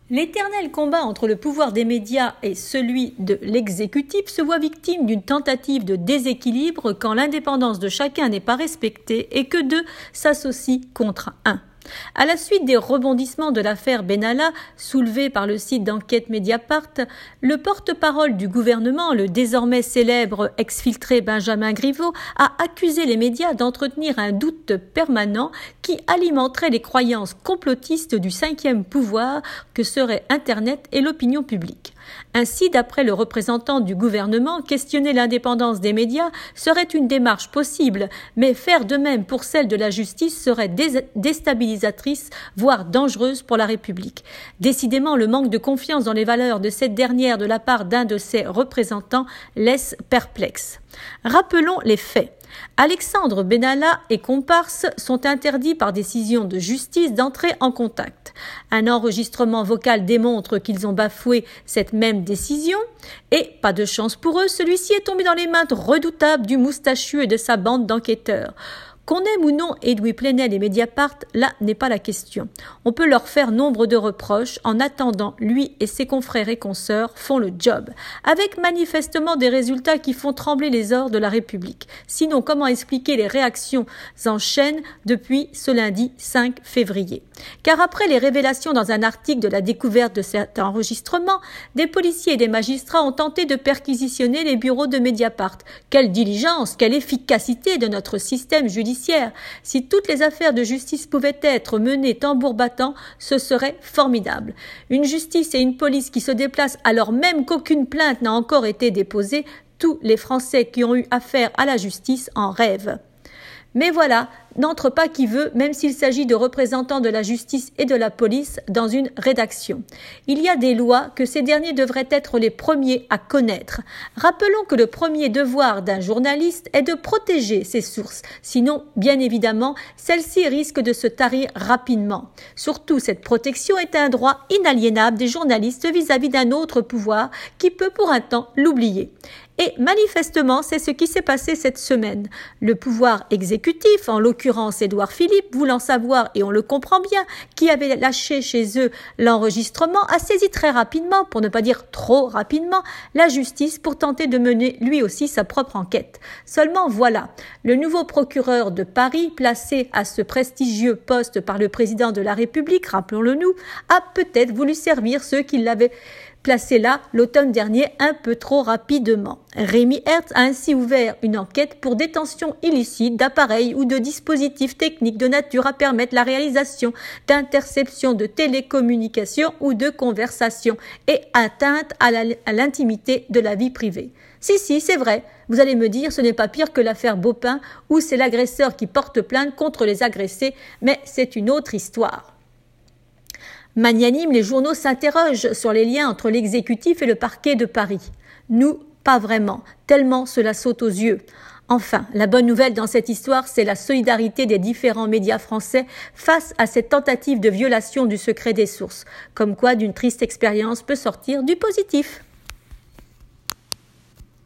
L'éternel combat entre le pouvoir des médias et celui de l'exécutif se voit victime d'une tentative de déséquilibre quand l'indépendance de chacun n'est pas respectée et que deux s'associent contre un. À la suite des rebondissements de l'affaire Benalla, soulevée par le site d'enquête Mediapart, le porte-parole du gouvernement, le désormais célèbre exfiltré Benjamin Griveaux, a accusé les médias d'entretenir un doute permanent qui alimenterait les croyances complotistes du cinquième pouvoir que seraient Internet et l'opinion publique. Ainsi, d'après le représentant du gouvernement, questionner l'indépendance des médias serait une démarche possible, mais faire de même pour celle de la justice serait déstabilisatrice, voire dangereuse pour la République. Décidément, le manque de confiance dans les valeurs de cette dernière de la part d'un de ses représentants laisse perplexe. Rappelons les faits. Alexandre Benalla et comparses sont interdits par décision de justice d'entrer en contact. Un enregistrement vocal démontre qu'ils ont bafoué cette même décision et, pas de chance pour eux, celui-ci est tombé dans les mains redoutables du moustachu et de sa bande d'enquêteurs. Qu'on aime ou non Edoui Plenel et Mediapart, là n'est pas la question. On peut leur faire nombre de reproches. En attendant, lui et ses confrères et consoeurs font le job, avec manifestement des résultats qui font trembler les ors de la République. Sinon, comment expliquer les réactions en chaîne depuis ce lundi 5 février ? Car après les révélations dans un article de la découverte de cet enregistrement, des policiers et des magistrats ont tenté de perquisitionner les bureaux de Mediapart. Quelle diligence, quelle efficacité de notre système judiciaire! Si toutes les affaires de justice pouvaient être menées tambour battant, ce serait formidable. Une justice et une police qui se déplacent alors même qu'aucune plainte n'a encore été déposée, tous les Français qui ont eu affaire à la justice en rêvent. Mais voilà, n'entre pas qui veut, même s'il s'agit de représentants de la justice et de la police, dans une rédaction. Il y a des lois que ces derniers devraient être les premiers à connaître. Rappelons que le premier devoir d'un journaliste est de protéger ses sources. Sinon, bien évidemment, celles-ci risquent de se tarir rapidement. Surtout, cette protection est un droit inaliénable des journalistes vis-à-vis d'un autre pouvoir qui peut pour un temps l'oublier. Et manifestement, c'est ce qui s'est passé cette semaine. Le pouvoir exécutif, en l'occurrence Édouard Philippe, voulant savoir, et on le comprend bien, qui avait lâché chez eux l'enregistrement, a saisi très rapidement, pour ne pas dire trop rapidement, la justice pour tenter de mener lui aussi sa propre enquête. Seulement voilà, le nouveau procureur de Paris, placé à ce prestigieux poste par le président de la République, rappelons-le-nous, a peut-être voulu servir ceux qui l'avaient placé là l'automne dernier un peu trop rapidement. Rémi Hertz a ainsi ouvert une enquête pour détention illicite d'appareils ou de dispositifs techniques de nature à permettre la réalisation d'interceptions de télécommunications ou de conversations et atteinte à l'intimité de la vie privée. Si, c'est vrai. Vous allez me dire, ce n'est pas pire que l'affaire Baupin où c'est l'agresseur qui porte plainte contre les agressés, mais c'est une autre histoire. Magnanimes, les journaux s'interrogent sur les liens entre l'exécutif et le parquet de Paris. Nous, pas vraiment, tellement cela saute aux yeux. Enfin, la bonne nouvelle dans cette histoire, c'est la solidarité des différents médias français face à cette tentative de violation du secret des sources. Comme quoi, d'une triste expérience peut sortir du positif.